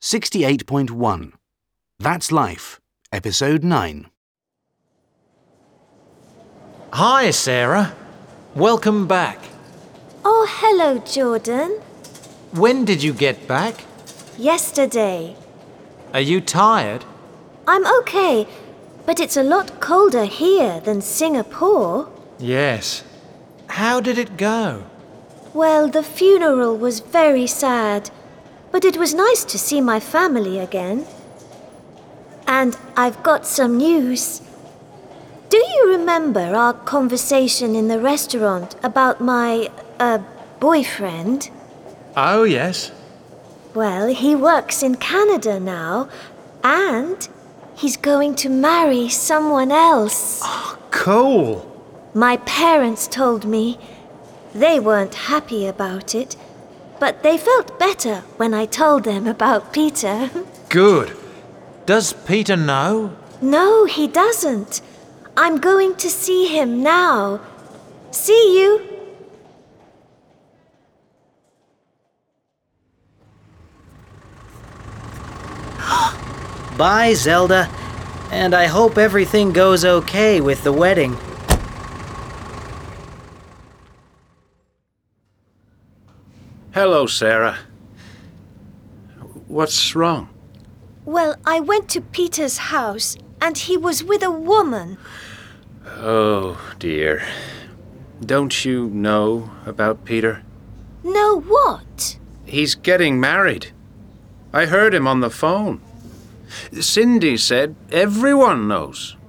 68.1. That's Life, Episode 9. Hi, Sarah. Welcome back. Oh, hello, Jordan. When did you get back? Yesterday. Are you tired? I'm okay, but it's a lot colder here than Singapore. Yes. How did it go? Well, the funeral was very sad, but it was nice to see my family again. And I've got some news. Do you remember our conversation in the restaurant about my, boyfriend? Oh, yes. Well, he works in Canada now, and he's going to marry someone else. Cool. My parents told me. They weren't happy about it, but they felt better when I told them about Peter. Good. Does Peter know? No, he doesn't. I'm going to see him now. See you. Bye, Zelda. And I hope everything goes okay with the wedding. Hello, Sarah. What's wrong? Well, I went to Peter's house, and he was with a woman. Oh, dear. Don't you know about Peter? Know what? He's getting married. I heard him on the phone. Cindy said everyone knows.